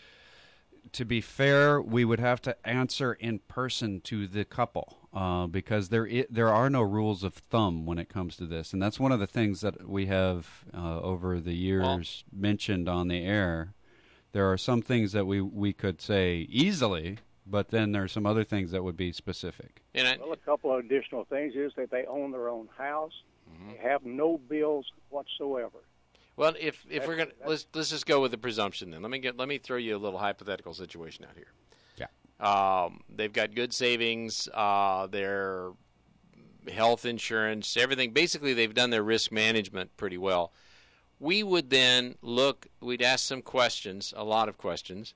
[SPEAKER 2] to be fair, we would have to answer in person to the couple, uh, because there I- there are no rules of thumb when it comes to this, and that's one of the things that we have uh, over the years mentioned on the air. There are some things that we, we could say easily, but then there are some other things that would be specific.
[SPEAKER 1] and I,
[SPEAKER 3] Well, a couple of additional things is that they own their own house.
[SPEAKER 1] Mm-hmm.
[SPEAKER 3] They have no bills whatsoever.
[SPEAKER 1] well, if if
[SPEAKER 3] That's-
[SPEAKER 1] we're gonna
[SPEAKER 3] that's-
[SPEAKER 1] let's let's just go with the presumption then. Let me get let me throw you a little hypothetical situation out here.
[SPEAKER 2] Yeah.
[SPEAKER 1] Um, they've got good savings, uh, their health insurance, everything. Basically, they've done their risk management pretty well. We would then look, we'd ask some questions, a lot of questions,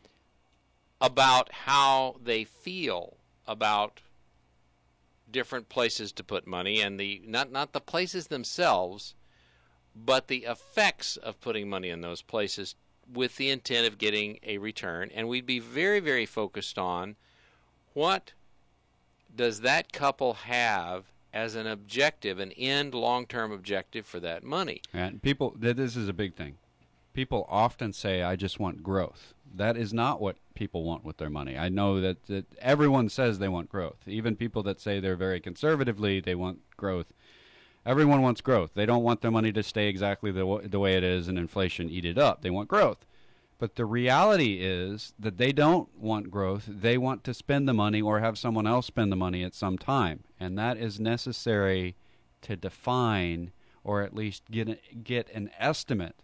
[SPEAKER 1] about how they feel about different places to put money, and the not not the places themselves, but the effects of putting money in those places with the intent of getting a return. And we'd be very, very focused on what does that couple have as an objective, an end long-term objective for that money.
[SPEAKER 2] And people, th- this is a big thing. People often say, I just want growth. That is not what people want with their money. I know that, that everyone says they want growth. Even people that say they're very conservatively, they want growth. Everyone wants growth. They don't want their money to stay exactly the, w- the way it is and inflation eat it up. They want growth. But the reality is that they don't want growth. They want to spend the money or have someone else spend the money at some time. And that is necessary to define or at least get a, get an estimate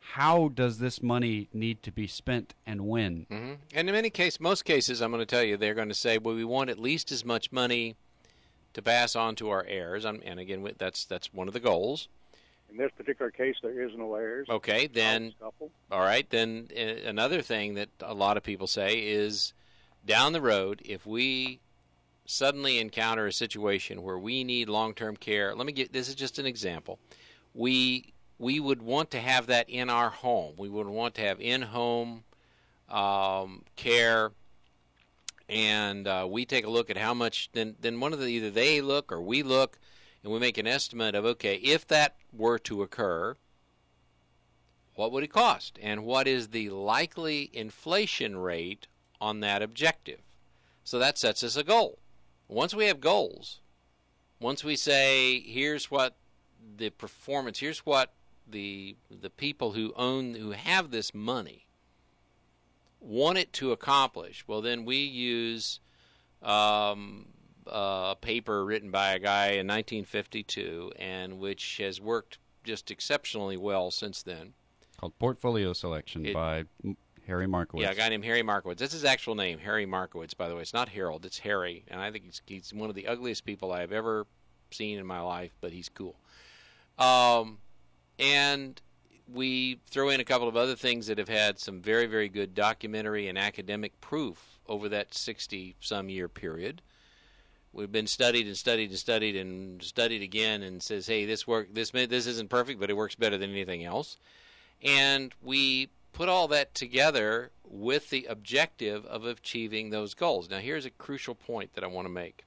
[SPEAKER 2] how does this money need to be spent and when?
[SPEAKER 1] Mm-hmm. And in many cases, most cases, I'm going to tell you, they're going to say, well, we want at least as much money to pass on to our heirs. And again, that's that's one of the goals.
[SPEAKER 3] In this particular case, there is no heirs.
[SPEAKER 1] Okay, then, all right, then uh, another thing that a lot of people say is down the road, if we suddenly encounter a situation where we need long-term care, let me get, this is just an example, we we would want to have that in our home. We would want to have in-home um, care, and uh, we take a look at how much, then, then one of the, either they look or we look, and we make an estimate of, okay, if that were to occur, what would it cost? And what is the likely inflation rate on that objective? So that sets us a goal. Once we have goals, once we say, here's what the performance, here's what the the people who own, who have this money want it to accomplish, well, then we use um, a paper written by a guy in nineteen fifty-two, and which has worked just exceptionally well since then.
[SPEAKER 2] Called Portfolio Selection it, by Harry Markowitz.
[SPEAKER 1] Yeah, a guy named Harry Markowitz. That's his actual name, Harry Markowitz, by the way. It's not Harold, it's Harry. And I think he's, he's one of the ugliest people I have ever seen in my life, but he's cool. Um, and we throw in a couple of other things that have had some very, very good documentary and academic proof over that sixty-some year period. We've been studied and studied and studied and studied again, and says, hey, this work, this this isn't perfect, but it works better than anything else. And we put all that together with the objective of achieving those goals. Now, here's a crucial point that I want to make.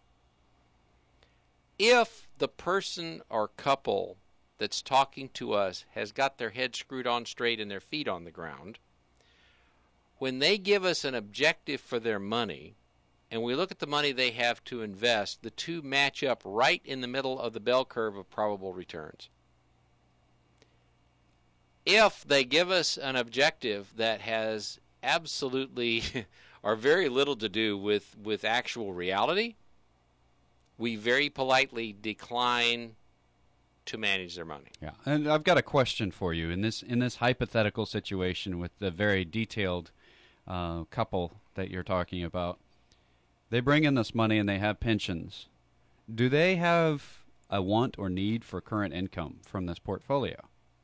[SPEAKER 1] If the person or couple that's talking to us has got their head screwed on straight and their feet on the ground, when they give us an objective for their money, and we look at the money they have to invest, the two match up right in the middle of the bell curve of probable returns. If they give us an objective that has absolutely or very little to do with, with actual reality, we very politely decline to manage their money.
[SPEAKER 2] Yeah, and I've got a question for you. In this in this hypothetical situation with the very detailed uh, couple that you're talking about, they bring in this money and they have pensions. Do they have a want or need for current income from this portfolio?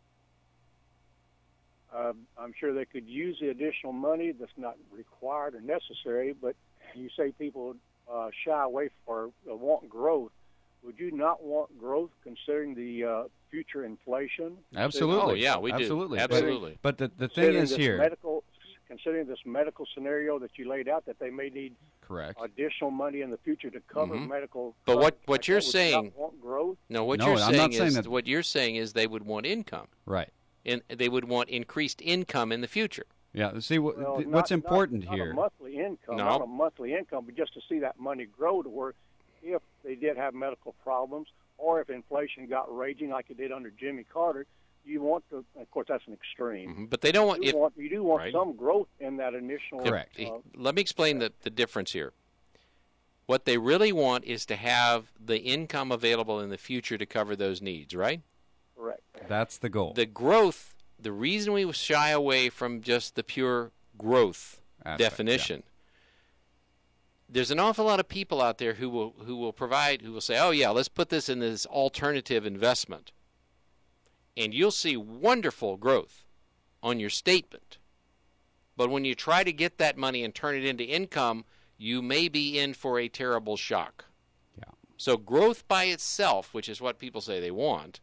[SPEAKER 3] Uh, I'm sure they could use the additional money that's not required or necessary, but you say people uh, shy away for uh, want growth. Would you not want growth considering the uh, future inflation?
[SPEAKER 2] Absolutely.
[SPEAKER 1] Oh, yeah, we
[SPEAKER 2] Absolutely.
[SPEAKER 1] do. Absolutely.
[SPEAKER 2] But, but the, the thing is
[SPEAKER 3] this
[SPEAKER 2] here.
[SPEAKER 3] Medical, considering this medical scenario that you laid out, that they may need
[SPEAKER 2] correct
[SPEAKER 3] additional money in the future to cover
[SPEAKER 1] mm-hmm.
[SPEAKER 3] medical.
[SPEAKER 1] But what, what
[SPEAKER 3] like
[SPEAKER 1] you're
[SPEAKER 3] that, would
[SPEAKER 1] saying.
[SPEAKER 3] You not want growth?
[SPEAKER 1] No, what
[SPEAKER 2] no,
[SPEAKER 1] you're
[SPEAKER 2] I'm
[SPEAKER 1] saying
[SPEAKER 2] not
[SPEAKER 1] is
[SPEAKER 2] saying that,
[SPEAKER 1] what you're saying is they would want income.
[SPEAKER 2] Right.
[SPEAKER 1] And they would want increased income in the future.
[SPEAKER 2] Yeah. See, what,
[SPEAKER 3] well,
[SPEAKER 2] th-
[SPEAKER 3] not,
[SPEAKER 2] what's important
[SPEAKER 3] not,
[SPEAKER 2] here?
[SPEAKER 3] Not a monthly income,
[SPEAKER 1] no.
[SPEAKER 3] not a monthly income, but just to see that money grow to where if they did have medical problems or if inflation got raging like it did under Jimmy Carter, you want to, of course, that's an extreme.
[SPEAKER 1] Mm-hmm. But they don't want...
[SPEAKER 3] You,
[SPEAKER 1] if,
[SPEAKER 3] want, you do want
[SPEAKER 1] right.
[SPEAKER 3] some growth in that initial...
[SPEAKER 2] Correct.
[SPEAKER 3] Uh,
[SPEAKER 1] Let me explain the, the difference here. What they really want is to have the income available in the future to cover those needs, right?
[SPEAKER 3] Correct.
[SPEAKER 2] That's the goal.
[SPEAKER 1] The growth, the reason we shy away from just the pure growth
[SPEAKER 2] Aspect,
[SPEAKER 1] definition, yeah. There's an awful lot of people out there who will who will provide, who will say, oh, yeah, let's put this in this alternative investment. And you'll see wonderful growth on your statement. But when you try to get that money and turn it into income, you may be in for a terrible shock.
[SPEAKER 2] Yeah.
[SPEAKER 1] So growth by itself, which is what people say they want,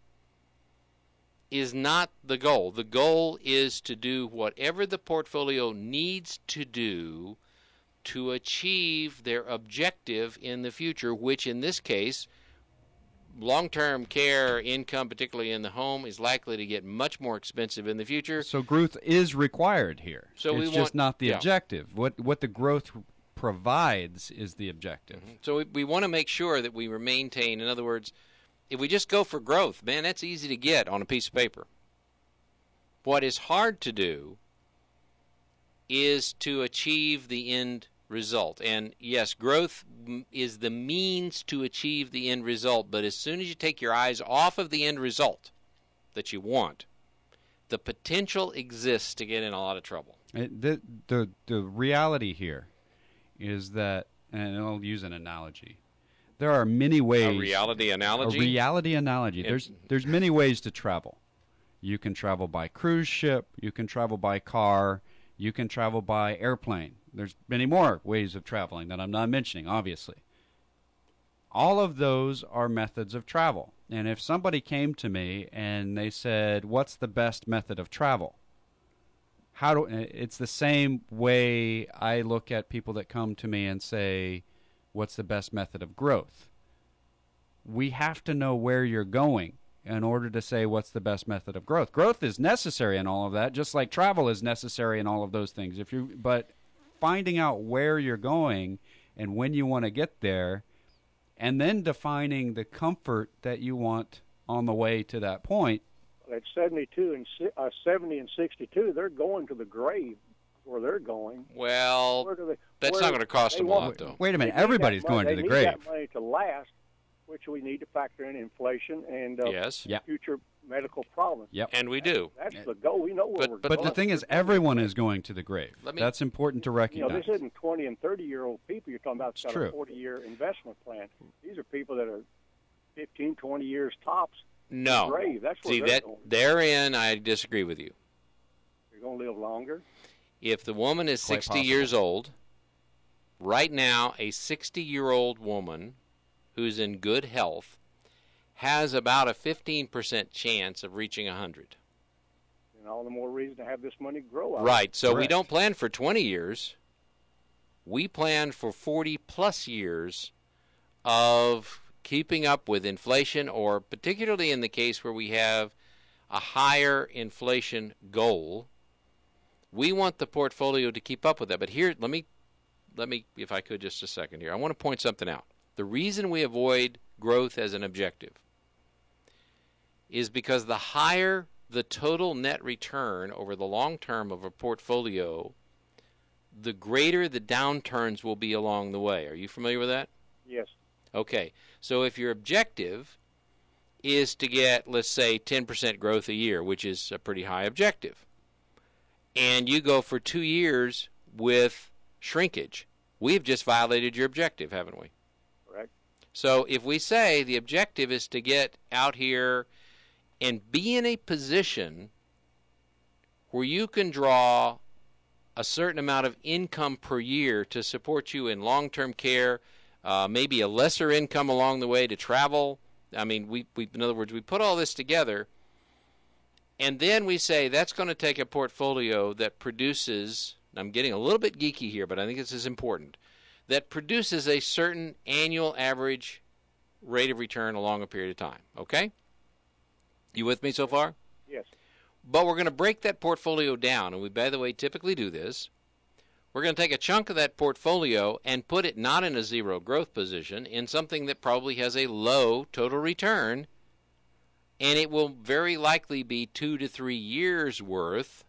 [SPEAKER 1] is not the goal. The goal is to do whatever the portfolio needs to do to achieve their objective in the future, which in this case, long-term care income, particularly in the home, is likely to get much more expensive in the future.
[SPEAKER 2] So growth is required here.
[SPEAKER 1] So
[SPEAKER 2] it's
[SPEAKER 1] we
[SPEAKER 2] just
[SPEAKER 1] want,
[SPEAKER 2] not the
[SPEAKER 1] yeah.
[SPEAKER 2] objective. What what the growth provides is the objective.
[SPEAKER 1] Mm-hmm. So we, we want to make sure that we maintain, in other words, if we just go for growth, man, that's easy to get on a piece of paper. What is hard to do is to achieve the end result. And yes, growth is the means to achieve the end result, but as soon as you take your eyes off of the end result that you want, the potential exists to get in a lot of trouble.
[SPEAKER 2] It, the, the the reality here is that, and I'll use an analogy. There are many ways.
[SPEAKER 1] A reality analogy?
[SPEAKER 2] A reality analogy. It, there's there's many ways to travel. You can travel by cruise ship. You can travel by car. You can travel by airplane. There's many more ways of traveling that I'm not mentioning, obviously. All of those are methods of travel. And if somebody came to me and they said, what's the best method of travel? How do it's the same way I look at people that come to me and say, what's the best method of growth? We have to know where you're going in order to say what's the best method of growth. Growth is necessary in all of that, just like travel is necessary in all of those things. If you, but finding out where you're going and when you want to get there, and then defining the comfort that you want on the way to that point.
[SPEAKER 3] At seventy-two and uh, seventy and sixty-two, they're going to the grave where they're going.
[SPEAKER 1] Well,
[SPEAKER 3] where they,
[SPEAKER 1] that's not going to cost them a lot, though.
[SPEAKER 2] Wait a minute. Everybody's going to the grave.
[SPEAKER 3] They need that money to last, which we need to factor in inflation and uh,
[SPEAKER 1] yes.
[SPEAKER 2] yep.
[SPEAKER 3] future medical problems.
[SPEAKER 2] Yep.
[SPEAKER 1] And we do.
[SPEAKER 3] That's the goal. We know where
[SPEAKER 1] but,
[SPEAKER 3] we're
[SPEAKER 1] but
[SPEAKER 3] going.
[SPEAKER 2] But the thing is, everyone is going to the grave.
[SPEAKER 1] Me,
[SPEAKER 2] That's important to recognize.
[SPEAKER 3] You know, this isn't twenty and thirty-year-old people you're talking about. It's got
[SPEAKER 2] true.
[SPEAKER 3] a forty-year investment plan. These are people that are fifteen, twenty years tops.
[SPEAKER 1] No.
[SPEAKER 3] Grave. That's where
[SPEAKER 1] See,
[SPEAKER 3] they're
[SPEAKER 1] that
[SPEAKER 3] going.
[SPEAKER 1] therein I disagree with you.
[SPEAKER 3] You're going to live longer?
[SPEAKER 1] If the woman is
[SPEAKER 2] Quite
[SPEAKER 1] sixty
[SPEAKER 2] possible.
[SPEAKER 1] years old, right now a sixty-year-old woman who's in good health has about a fifteen percent chance of reaching one hundred.
[SPEAKER 3] And all the more reason to have this money grow.
[SPEAKER 1] Right. So
[SPEAKER 2] Correct.
[SPEAKER 1] we don't plan for twenty years. We plan for forty-plus years of keeping up with inflation, or particularly in the case where we have a higher inflation goal, we want the portfolio to keep up with that. But here, let me, let me, if I could, just a second here. I want to point something out. The reason we avoid growth as an objective is because the higher the total net return over the long term of a portfolio, the greater the downturns will be along the way. Are you familiar with that?
[SPEAKER 3] Yes.
[SPEAKER 1] Okay. So if your objective is to get, let's say, ten percent growth a year, which is a pretty high objective, and you go for two years with shrinkage, we've just violated your objective, haven't we?
[SPEAKER 3] Correct.
[SPEAKER 1] So if we say the objective is to get out here and be in a position where you can draw a certain amount of income per year to support you in long-term care, uh, maybe a lesser income along the way to travel. I mean, we, we, in other words, we put all this together, and then we say that's going to take a portfolio that produces, I'm getting a little bit geeky here, but I think this is important, that produces a certain annual average rate of return along a period of time. Okay? You with me so far?
[SPEAKER 3] Yes.
[SPEAKER 1] But we're going to break that portfolio down, and we, by the way, typically do this. We're going to take a chunk of that portfolio and put it not in a zero growth position, in something that probably has a low total return, and it will very likely be two to three years worth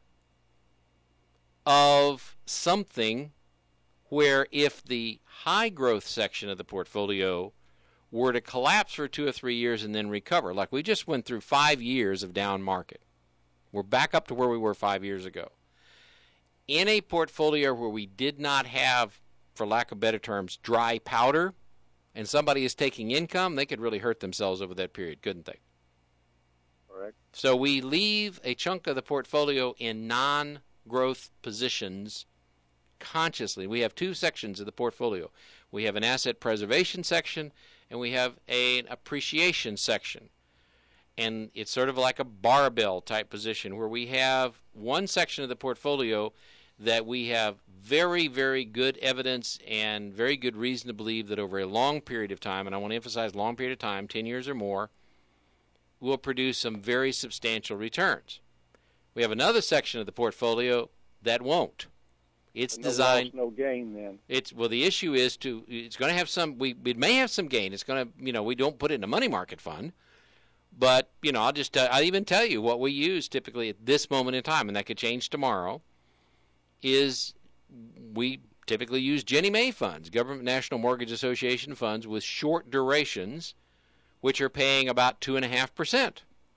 [SPEAKER 1] of something where if the high growth section of the portfolio were to collapse for two or three years and then recover, like we just went through five years of down market. We're back up to where we were five years ago. In a portfolio where we did not have, for lack of better terms, dry powder, and somebody is taking income, they could really hurt themselves over that period, couldn't they?
[SPEAKER 3] Correct.
[SPEAKER 1] So we leave a chunk of the portfolio in non-growth positions consciously. We have two sections of the portfolio. We have an asset preservation section, and we have a, an appreciation section. And it's sort of like a barbell type position where we have one section of the portfolio that we have very, very good evidence and very good reason to believe that over a long period of time, and I want to emphasize long period of time, ten years or more, will produce some very substantial returns. We have another section of the portfolio that won't. It's
[SPEAKER 3] no
[SPEAKER 1] designed.
[SPEAKER 3] Loss, no gain. Then
[SPEAKER 1] it's well. The issue is to. It's going to have some. We it may have some gain. It's going to. You know, we don't put it in a money market fund, but you know, I'll just. Uh, I'll even tell you what we use typically at this moment in time, and that could change tomorrow. Is we typically use Ginnie Mae funds, Government National Mortgage Association funds with short durations, which are paying about two and a half percent.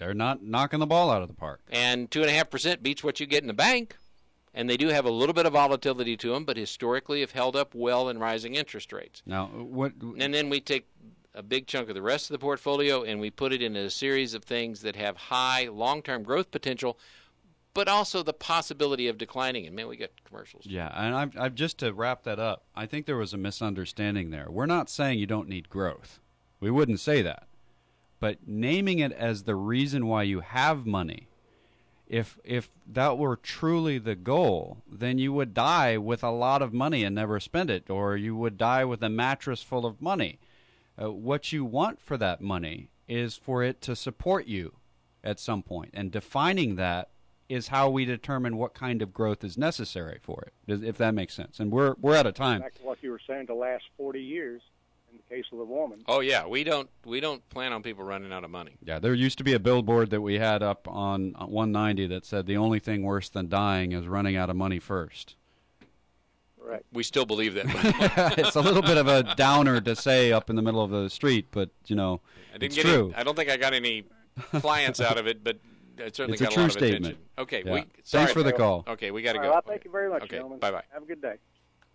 [SPEAKER 2] They're not knocking the ball out of the park.
[SPEAKER 1] And two point five percent beats what you get in the bank. And they do have a little bit of volatility to them, but historically have held up well in rising interest rates.
[SPEAKER 2] Now, what?
[SPEAKER 1] And then we take a big chunk of the rest of the portfolio and we put it in a series of things that have high long-term growth potential, but also the possibility of declining. And man, we got commercials.
[SPEAKER 2] Yeah, and I've, I've just to wrap that up, I think there was a misunderstanding there. We're not saying you don't need growth. We wouldn't say that. But naming it as the reason why you have money, if if that were truly the goal, then you would die with a lot of money and never spend it, or you would die with a mattress full of money. Uh, what you want for that money is for it to support you at some point, and defining that is how we determine what kind of growth is necessary for it, if that makes sense. And we're we're out of time.
[SPEAKER 3] Back to what you were saying, the last forty years, in the case of the woman.
[SPEAKER 1] Oh yeah, we don't we don't plan on people running out of money.
[SPEAKER 2] Yeah, there used to be a billboard that we had up on one ninety that said the only thing worse than dying is running out of money first.
[SPEAKER 3] Right.
[SPEAKER 1] We still believe that.
[SPEAKER 2] It's a little bit of a downer to say up in the middle of the street, but you know,
[SPEAKER 1] I didn't
[SPEAKER 2] it's
[SPEAKER 1] get
[SPEAKER 2] true.
[SPEAKER 1] Any, I don't think I got any clients out of it, but it certainly
[SPEAKER 2] It's a
[SPEAKER 1] got a,
[SPEAKER 2] true
[SPEAKER 1] lot of
[SPEAKER 2] statement.
[SPEAKER 1] attention. Okay,
[SPEAKER 2] Yeah.
[SPEAKER 1] we sorry,
[SPEAKER 2] Thanks for the call.
[SPEAKER 1] Okay, we got to
[SPEAKER 3] All
[SPEAKER 1] go.
[SPEAKER 3] right, well, thank you very much,
[SPEAKER 1] okay,
[SPEAKER 3] gentlemen.
[SPEAKER 1] bye-bye.
[SPEAKER 3] Have a good day.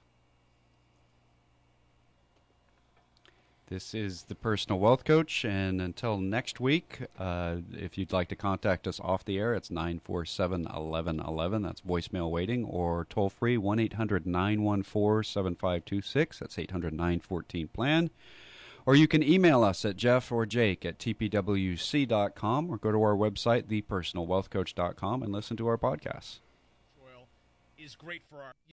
[SPEAKER 2] This is the Personal Wealth Coach, and until next week, uh, if you'd like to contact us off the air, it's nine four seven, one one one one. That's voicemail waiting, or toll free one eight hundred nine one four seven five two six. That's eight hundred nine fourteen plan. Or you can email us at Jeff or Jake at t p w c dot com, or go to our website, the personal wealth coach dot com, and listen to our podcasts.
[SPEAKER 4] Is great for our